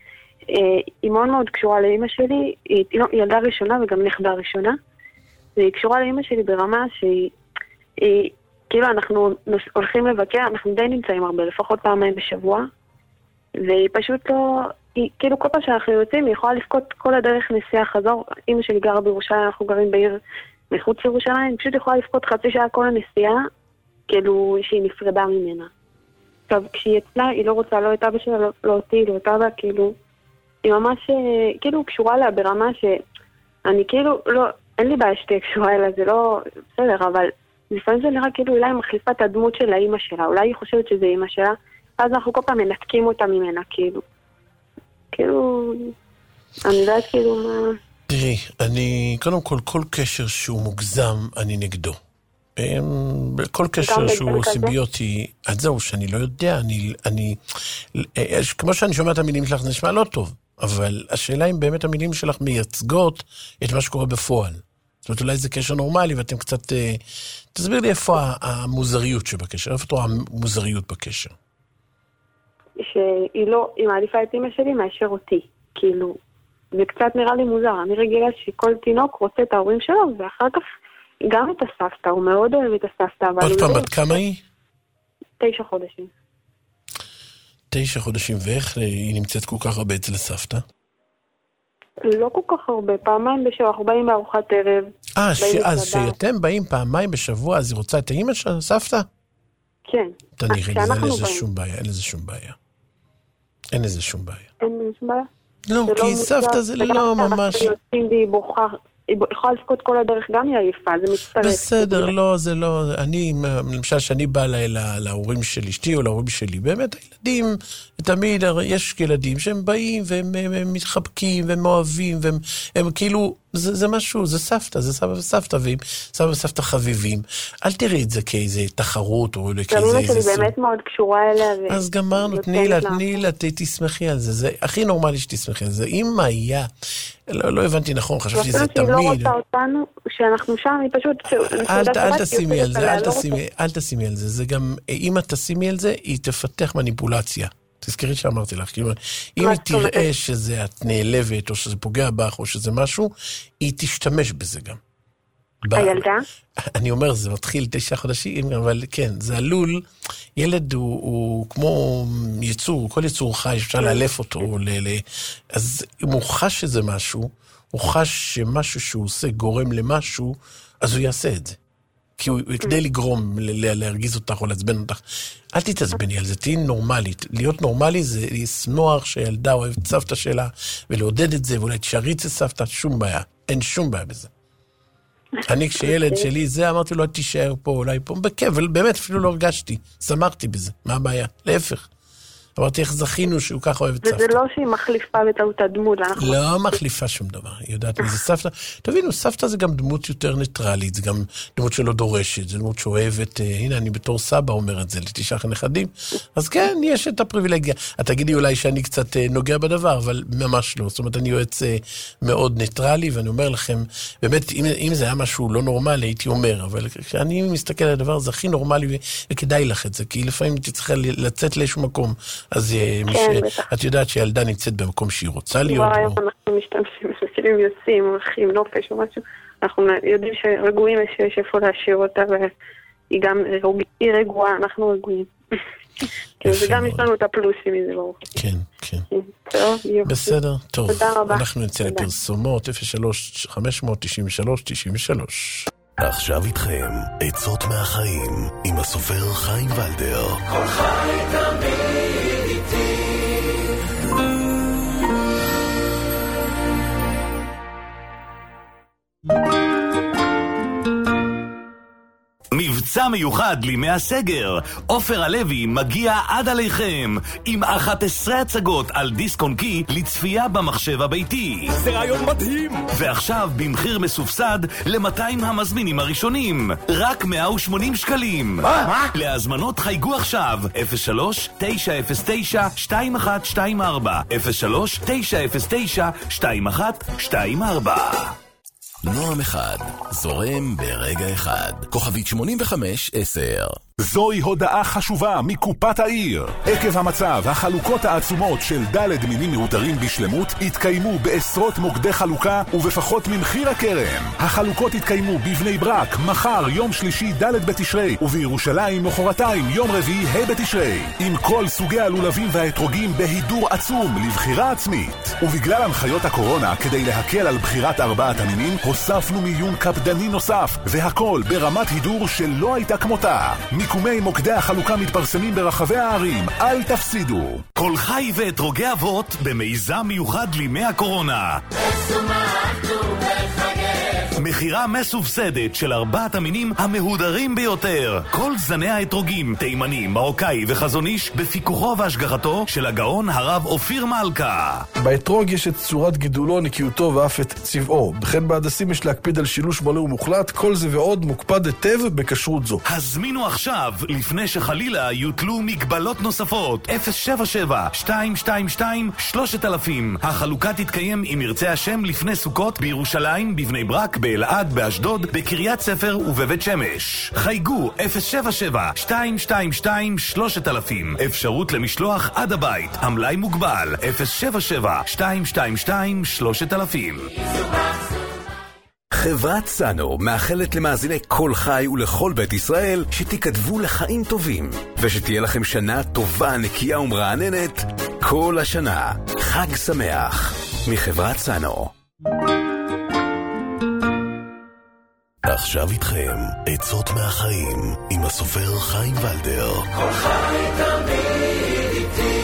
היא מאוד מאוד קשורה לאמא שלי, היא ילדה ראשונה וגם נכדה ראשונה, והיא קשורה לאמא שלי ברמה שהיא, כאילו אנחנו הולכים לבקר, אנחנו די נמצאים הרבה, לפחות פעמיים בשבוע, והיא פשוט לא... כי כאילו כל פעם שאנחנו יוצאים, היא יכולה לפקוד כל הדרך נסיעה חזור. אמא שלי גרה בירושלים, אנחנו גרים בעיר מחוץ לירושלים, פשוט יכולה לפקוד חצי שעה כל הנסיעה, כאילו שהיא נפרדה ממנה. עכשיו, כשהיא אצלה, היא לא רוצה לא את אבא שלה, לא אותי, לא את אבא, כאילו, היא ממש, כאילו, קשורה לה ברמה שאני כאילו, לא, אין לי בעיה שתהיה קשורה אליה, זה לא, בסדר, אבל לפעמים זה נראה כאילו אולי היא מחליפה את הדמות של האמא שלה, אולי היא חושבת שזה אמא שלה, אז אנחנו כל פעם מנתקים אותה ממנה, כאילו, אני יודעת כאילו מה... תראי, אני, קודם כל קשר שהוא מוגזם, אני נגדו. כל קשר שהוא סיביוטי, אז זהו, שאני לא יודע, כמו שאני שומע את המילים שלך, זה נשמע לא טוב, אבל השאלה אם באמת המילים שלך מייצגות את מה שקורה בפועל. זאת אומרת, אולי זה קשר נורמלי, ואתם קצת... תסביר לי איפה המוזריות שבקשר, איפה תראה המוזריות בקשר? שהיא לא, היא מעדיפה את אמא שלי מאשר אותי, כאילו, זה קצת נראה לי מוזר, אני רגילה שכל תינוק רוצה את ההורים שלו, ואחר כך גם את הסבתא, הוא מאוד אוהב את הסבתא, אבל... עוד פעם, בת כמה היא? 9 חודשים. 9 חודשים, ואיך היא נמצאת כל כך הרבה אצל הסבתא? לא כל כך הרבה, פעמיים בשבוע, אנחנו באים בארוחת ערב. אז שאתם באים פעמיים בשבוע, אז היא רוצה את האמא של הסבתא? כן. תניחי, אין לזה שום בעיה, אין לזה שום בעיה. אין לזה שום בעיה. אין לזה שום בעיה? לא, כי סבתא זה לא ממש... היא יכולה לפקוד כל הדרך, גם היא עייפה, זה מצטרף. בסדר, לא, זה לא... אני, למשל, שאני בא להורים של אשתי או להורים שלי, באמת הילדים, תמיד יש ילדים שהם באים והם מתחבקים והם אוהבים והם כאילו, זה משהו, זה סבתא, זה סבא וסבתא, סבא וסבתא חביבים. אל תראי את זה כאיזה תחרות או כאיזה... אמא שלי באמת מאוד קשורה אליה. אז גמרנו, תני לה, תשמחי על זה, זה הכי נורמלי שתשמחי על זה. אם מה היה... לא הבנתי נכון, חשבתי שזה תמיד. שהיא לא רוצה אותנו, שאנחנו שם, היא פשוט... אל תשימי על זה, אל תשימי על זה. זה גם, אם את תשימי על זה, היא תפתח מניפולציה. תזכרי שאמרתי לך, כאילו, אם היא תראה שזה את נעלבת, או שזה פוגע בך, או שזה משהו, היא תשתמש בזה גם. הילדה? אני אומר, זה מתחיל 9 חודשים, אבל כן, זה עלול, ילד הוא כמו יצור, כל יצור חי, אפשר לאלף אותו, אז אם הוא חש שזה משהו, הוא חש שמשהו שהוא עושה גורם למשהו, אז הוא יעשה את זה. כי הוא כדי לגרום, להרגיז אותך או לעצבן אותך. אל תתעצבני על זה, תהי נורמלית. להיות נורמלי זה לשמוח שילדה אוהבת סבתא שלה, ולעודד את זה, ואולי תשארי את סבתא, שום בעיה. אין שום בעיה בזה. אני כשילד שלי זה, אמרתי לו, תישאר פה, אולי פה, בכיף, באמת אפילו לא הרגשתי, שמחתי בזה, מה הבעיה? להפך. אמרתי, איך זכינו שהוא ככה אוהב את סבתא. וזה לא שהיא מחליפה בטעות הדמות. לא מחליפה שום דבר, היא יודעת מי זה סבתא. תבינו, סבתא זה גם דמות יותר ניטרלית, זה גם דמות שלא דורשת, זה דמות שאוהבת, הנה, אני בתור סבא אומר את זה, ל9 נכדים, אז כן, יש את הפריבילגיה. את תגידי אולי שאני קצת נוגע בדבר, אבל ממש לא. זאת אומרת, אני יועץ מאוד ניטרלי, ואני אומר לכם, באמת, אם זה היה משהו לא נורמלי, הייתי אומר, אבל כשאני מסתכל על הדבר, זה הכי נורמלי, וכדאי לך את זה, כי לפעמים הייתי צריכה לצאת לאיזשהו מקום. אז את יודעת שילדה נמצאת במקום שהיא רוצה להיות בו. היום אנחנו משתמשים, אפילו יוצאים, הולכים נופש או משהו, אנחנו יודעים שרגועים יש איפה להשאיר אותה, והיא גם רגועה, אנחנו רגועים. זה גם יש לנו את הפלוסים מזה ברוך. כן, כן. בסדר, טוב. אנחנו נצא לפרסומות, 03-593-93. עכשיו איתכם, עצות מהחיים, עם הסופר חיים ולדר. כל חי תמיד איתי. מבצע מיוחד לימי הסגר. עופר הלוי מגיע עד עליכם עם 11 הצגות על דיסק און קי לצפייה במחשב הביתי. זה רעיון מדהים. ועכשיו במחיר מסובסד ל200 המזמינים הראשונים, רק 180 שקלים. מה? להזמנות חייגו עכשיו 03-909-2124 03-909-2124. נועם אחד, זורם ברגע אחד. כוכבית 85-10. זוהי הודעה חשובה מקופת העיר. עקב המצב, החלוקות העצומות של ד' מינים מאותרים בשלמות התקיימו בעשרות מוקדי חלוקה ובפחות ממחיר הכרם. החלוקות התקיימו בבני ברק מחר יום שלישי ד' בתשרי, ובירושלים מחרתיים יום רביעי ה' בתשרי, עם כל סוגי הלולבים והאתרוגים בהידור עצום לבחירה עצמית. ובגלל הנחיות הקורונה, כדי להקל על בחירת 4 המינים, הוספנו מיון קפדני נוסף, והכל ברמת הידור שלא הייתה כמותה. מיקומי מוקדי החלוקה מתפרסמים ברחבי הערים, אל תפסידו. כל חי ואתרוגי אבות במיזם מיוחד לימי הקורונה. מחירה מסובסדת של 4 המינים המהודרים ביותר. כל זני האתרוגים, תימני, מרוקאי וחזון איש, בפיקוחו והשגחתו של הגאון הרב אופיר מלכה. באתרוג יש את צורת גידולו, נקיותו ואף את צבעו. בכן בהדסים יש להקפיד על שילוש מלא ומוחלט, כל זה ועוד מוקפד היטב בכשרות זו. הזמינו עכשיו, לפני שחלילה יוטלו מגבלות נוספות. 077-222-3000. החלוקה תתקיים אם ירצה השם לפני סוכות בירושלים, בבני ברק, באלעד, באשדוד, בקריית ספר ובבית שמש. חייגו 077-222-3000. אפשרות למשלוח עד הבית. המלאי מוגבל 077-222-3000. חברת סאנו מאחלת למאזיני כל חי ולכל בית ישראל שתיכתבו לחיים טובים ושתהיה לכם שנה טובה, נקייה ומרעננת כל השנה. חג שמח מחברת סאנו. עכשיו איתכם עצות מהחיים עם הסופר חיים ולדר. כל חי תמיד איתי.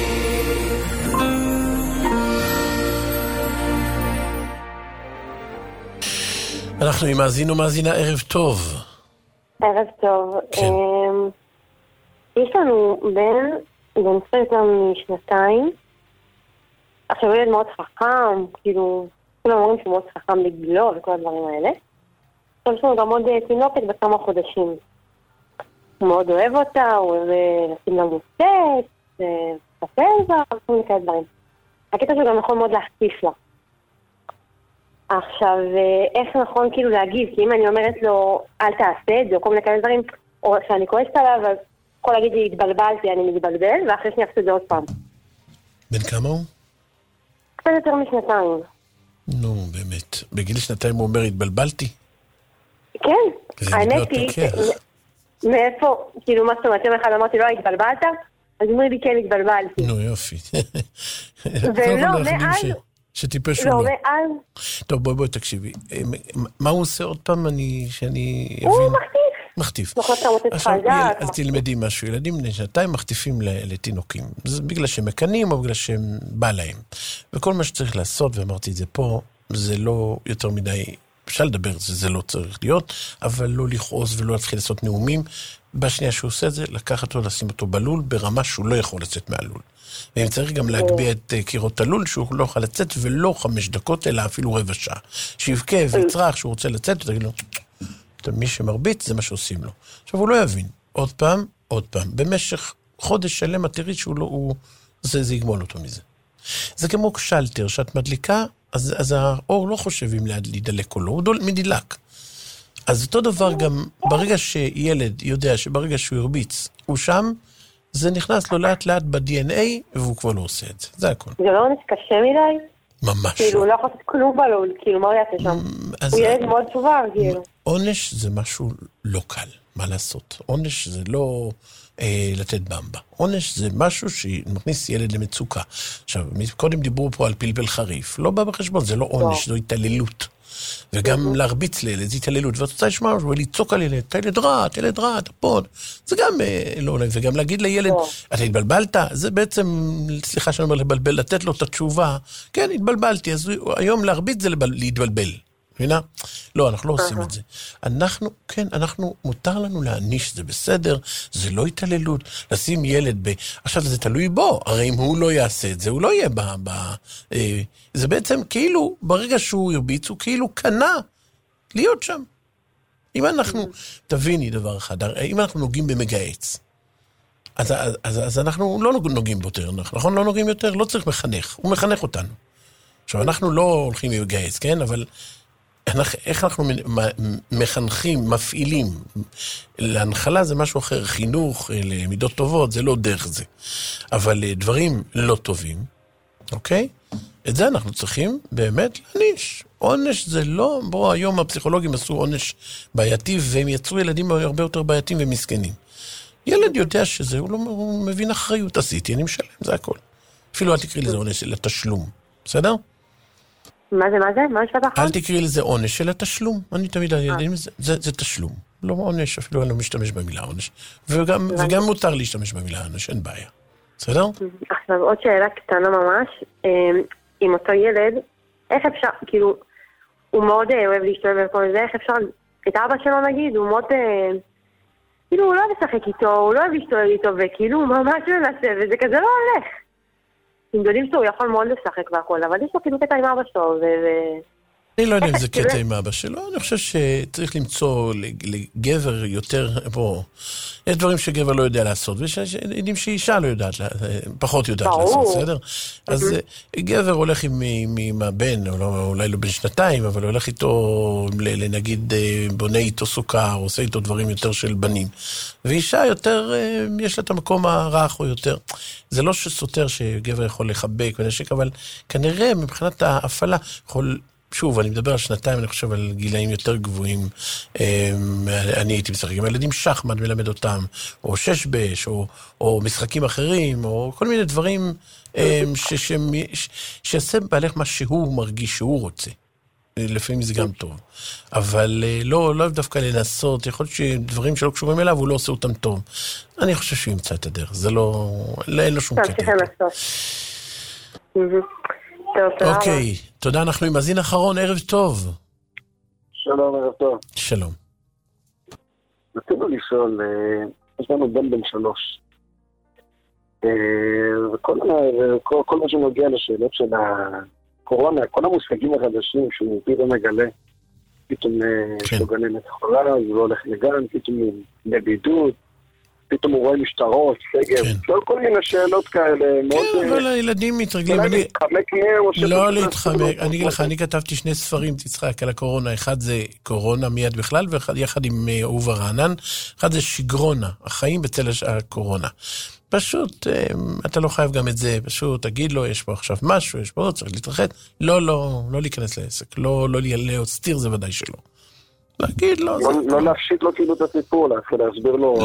אנחנו עם מאזין ומאזינה, ערב טוב. ערב טוב. כן. יש לנו בן יותר משנתיים. עכשיו הוא ילד מאוד חכם, כאילו, כולם אומרים שהוא מאוד חכם בגילו וכל הדברים האלה. עכשיו יש לנו גם עוד תינוקת בכמה חודשים. הוא מאוד אוהב אותה, הוא אוהב לשים לה מוסט, לטפל בה, וכל מיני דברים. הקטע שהוא גם יכול מאוד להחטיף לה. עכשיו, איך נכון כאילו להגיב? כי אם אני אומרת לו, אל תעשה את זה, או כל מיני כאלה דברים, או שאני כועסת עליו, אז יכול להגיד לי, התבלבלתי, אני מתבלבל, ואחרי שאני אעשה את זה עוד פעם. בן כמה הוא? קצת יותר משנתיים. נו, באמת. בגיל 2 הוא אומר, התבלבלתי? כן, האמת היא, מאיפה, כאילו מה זאת אומרת, יום אחד אמרתי, לא, התבלבלת? אז אמרי לי, כן, התבלבלתי. נו, יופי. ולא, מאז... שטיפש הוא לא. לא. מאז... טוב, בואי תקשיבי. מה הוא עושה עוד פעם? שאני אבין. הוא מחטיף. עכשיו, אז תלמדי משהו. ילדים בני 2 מחטיפים לתינוקים. זה בגלל שהם מקנים או בגלל שהם בא להם. וכל מה שצריך לעשות, ואמרתי את זה פה, זה לא יותר מדי... אפשר לדבר, זה לא צריך להיות, אבל לא לכעוס ולא להתחיל לעשות נאומים. בשנייה שהוא עושה את זה, לקחת אותו, לשים אותו בלול, ברמה שהוא לא יכול לצאת מהלול. ואם צריך גם להגביה את קירות הלול, שהוא לא יכול לצאת, ולא 5 דקות, אלא אפילו רבע שעה. שיבכה ויצרח שהוא רוצה לצאת, ותגיד לו, מי שמרביץ, זה מה שעושים לו. עכשיו, הוא לא יבין. עוד פעם. במשך חודש שלם, תראי זה יגמול אותו מזה. זה כמו שלטר, שאת מדליקה, אז האור לא חושב אם להידלק או לא, הוא מדילק. אז אותו דבר גם, ברגע שילד יודע שברגע שהוא הרביץ, הוא שם, זה נכנס לו לאט לאט ב-DNA, והוא כבר לא עושה את זה. זה הכל. זה לא עונש קשה מדי? ממש. כאילו, הוא לא יכול לעשות כלום בלול, כאילו, מה הוא יעשה שם? הוא ילד מאוד תשובה, כאילו. עונש זה משהו לא קל, מה לעשות? עונש זה לא לתת במבה. עונש זה משהו שמכניס ילד למצוקה. עכשיו, קודם דיברו פה על פלפל חריף. לא בא בחשבון, זה לא עונש, זו התעללות. וגם להרביץ לילד, זה התעללות. ואת רוצה לשמוע משהו, ולצעוק על ילד, ילד רע, תפוד. זה גם לא עולה. וגם להגיד לילד, אתה התבלבלת? זה בעצם, סליחה שאני אומר לבלבל, לתת לו את התשובה. כן, התבלבלתי. אז היום להרביץ זה להתבלבל. מבינה? לא, אנחנו לא עושים את זה. אנחנו, מותר לנו להעניש, זה בסדר, זה לא התעללות. לשים ילד עכשיו זה תלוי בו, הרי אם הוא לא יעשה את זה, הוא לא יהיה זה בעצם כאילו, ברגע שהוא ירביץ, הוא כאילו קנה להיות שם. אם אנחנו, תביני דבר אחד, אם אנחנו נוגעים במגעץ, אז אנחנו לא נוגעים יותר, נכון? לא נוגעים יותר, לא צריך מחנך, הוא מחנך אותנו. עכשיו, אנחנו לא הולכים במגעץ, כן? אבל איך אנחנו מחנכים, מפעילים. להנחלה זה משהו אחר, חינוך, למידות טובות, זה לא דרך זה. אבל דברים לא טובים, אוקיי? את זה אנחנו צריכים באמת להניש. עונש זה לא, בואו היום הפסיכולוגים עשו עונש בעייתי, והם יצרו ילדים הרבה יותר בעייתיים ומסכנים. ילד יודע שזה, הוא מבין אחריות, עשיתי, אני משלם, זה הכל. אפילו אל תקראי לזה עונש של התשלום, בסדר? מה זה? מה משפט אחר? אל תקראי לזה עונש של התשלום. אני תמיד הילדים, זה תשלום. לא עונש, אפילו אני לא משתמש במילה עונש. וגם מותר להשתמש במילה עונש, אין בעיה. בסדר? עכשיו עוד שאלה קטנה ממש, עם אותו ילד, איך אפשר, כאילו, הוא מאוד אוהב להשתובב וכל זה, איך אפשר, את אבא שלו נגיד, הוא מאוד, כאילו הוא לא אוהב לשחק איתו, הוא לא אוהב להשתובב איתו, וכאילו הוא ממש מנסה, וזה כזה לא הולך. עם דודים שהוא יכול מאוד לשחק והכל, אבל יש לו כאילו קטע עם אבא שלו, אני לא יודע אם זה קטע עם אבא שלו, אני חושב שצריך למצוא לגבר יותר, יש דברים שגבר לא יודע לעשות, ויש יודעים שאישה לא יודעת, פחות יודעת לעשות, בסדר? אז גבר הולך עם הבן, אולי לא בן שנתיים, אבל הולך איתו, נגיד, בונה איתו סוכר, עושה איתו דברים יותר של בנים. ואישה יותר, יש לה את המקום הרך או יותר. זה לא שסותר שגבר יכול לחבק ונשק, אבל כנראה מבחינת ההפעלה יכול... שוב, אני מדבר על שנתיים, אני חושב על גילאים יותר גבוהים. אני הייתי משחק עם הילדים שחמט, מלמד אותם, או שש בש, או משחקים אחרים, או כל מיני דברים שיעשה בעלך מה שהוא מרגיש שהוא רוצה. לפעמים זה גם טוב. אבל לא דווקא לנסות, יכול להיות שדברים שלא קשורים אליו, הוא לא עושה אותם טוב. אני חושב שהוא ימצא את הדרך, זה לא, אין לו שום קטע. אוקיי, תודה, אנחנו עם מאזין אחרון, ערב טוב. שלום, ערב טוב. שלום. רצינו לשאול, יש לנו בן 3. וכל מה שנוגע לשאלות של הקורונה, כל המושגים החדשים שהוא פתאום מגלה, פתאום שגננת חולה, הוא לא הולך לגן, פתאום בבידוד, פתאום הוא רואה משטרות, סגר, כל מיני שאלות כאלה. כן, אבל הילדים מתרגלים. לא להתחמק. אני אגיד לך, אני כתבתי 2 ספרים, תצחק, על הקורונה. אחד זה קורונה מיד בכלל, ויחד עם אהובה רענן. אחד זה שגרונה, החיים בצל הקורונה. פשוט, אתה לא חייב גם את זה, פשוט תגיד לו, יש פה עכשיו משהו, יש פה, צריך להתרחד. לא להיכנס לעסק, לא להסתיר, זה ודאי שלא. להגיד לו... לא להפשיט לו כאילו את הסיפור, להסביר לו...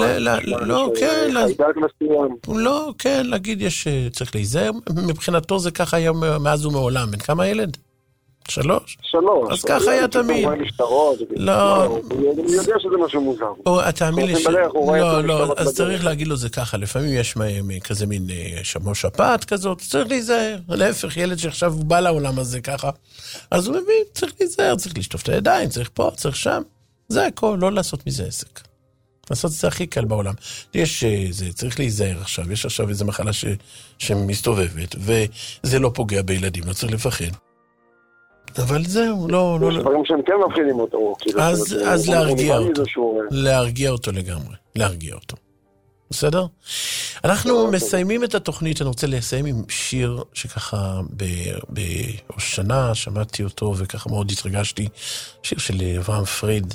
לא, כן, להגיד צריך להיזהר. מבחינתו זה ככה היה מאז ומעולם. בן כמה ילד? 3? 3. אז ככה היה תמיד. לא. הוא יודע שזה משהו מוזר. תאמין לי לא, אז צריך להגיד לו זה ככה. לפעמים יש כזה מין שפעת כזאת, צריך להיזהר. להפך, ילד שעכשיו הוא בא לעולם הזה ככה, אז הוא מבין, צריך להיזהר, צריך לשטוף את הידיים, צריך פה, צריך שם. זה הכל, לא לעשות מזה עסק. לעשות את זה הכי קל בעולם. צריך להיזהר עכשיו, יש עכשיו איזו מחלה שמסתובבת, וזה לא פוגע בילדים, לא צריך לפחד. אבל זהו, לא... יש דברים שהם כן מפחידים אותו. אז להרגיע אותו לגמרי. להרגיע אותו. בסדר? אנחנו מסיימים את התוכנית, אני רוצה לסיים עם שיר שככה בשנה שמעתי אותו וככה מאוד התרגשתי. שיר של אברהם פריד.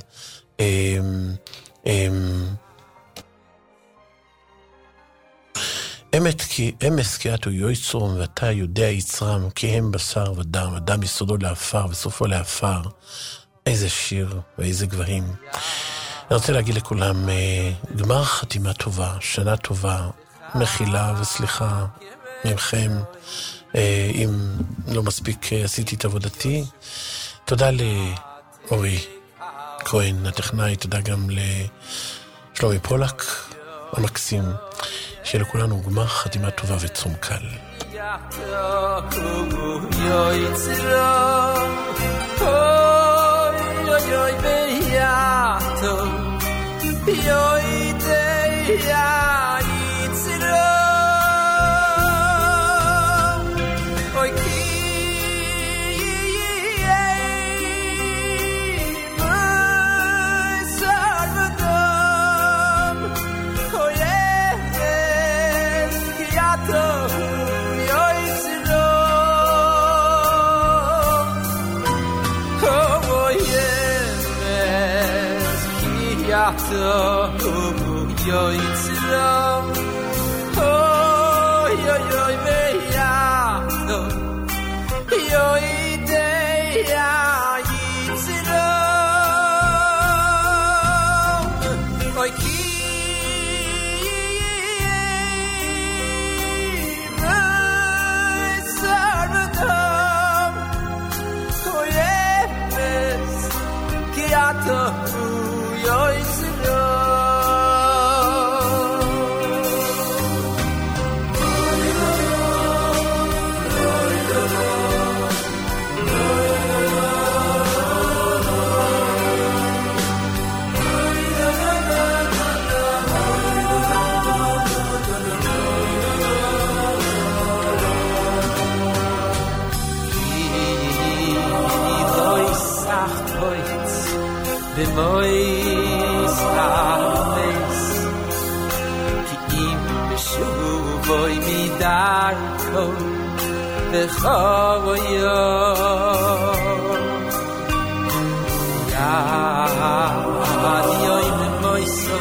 אמס כי אתו יויצרום ואתה יודע יצרם כי הם בשר ודם, אדם יסודו לאפר וסופו לאפר. איזה שיר ואיזה גבהים. אני רוצה להגיד לכולם גמר חתימה טובה, שנה טובה, מחילה וסליחה ממכם אם לא מספיק עשיתי את עבודתי. תודה לאורי כהן הטכנאי, תודה גם לשלומי פולק המקסים. שיהיה לכולנו גמר חתימה טובה וצום קל. Oh yeah. yato yoitzro oh yo yo me yato yoide ya yitzro oi ki sarvatam koyes kiato yoitzro Mois laves ki im shuvoy midarko bekhoyo ya adioy moiso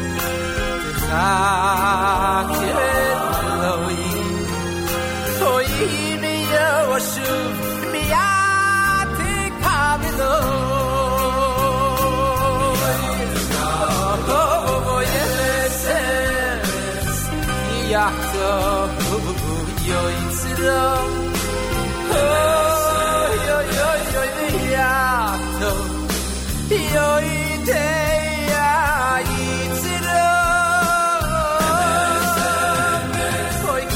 tsakeloi hoy mi yoshu mi atikavilo yato yoitzro oh yo yo yo yato yoide ya yitzro oi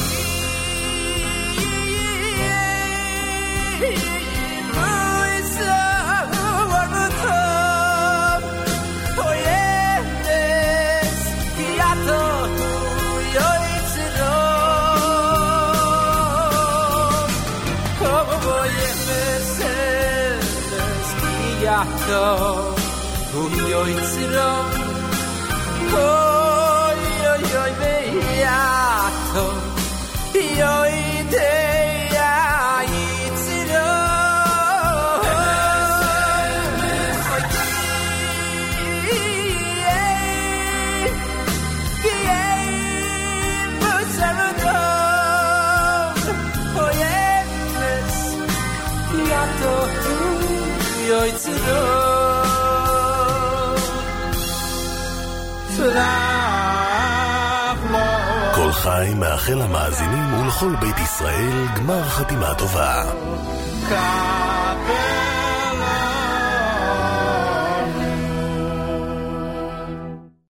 moisa warmato oyedes yato yato yoitzro oh yo yo me yato yoide ya yitzro yoitzro כל חי מאחל למאזינים ולכל בית ישראל גמר חתימה טובה.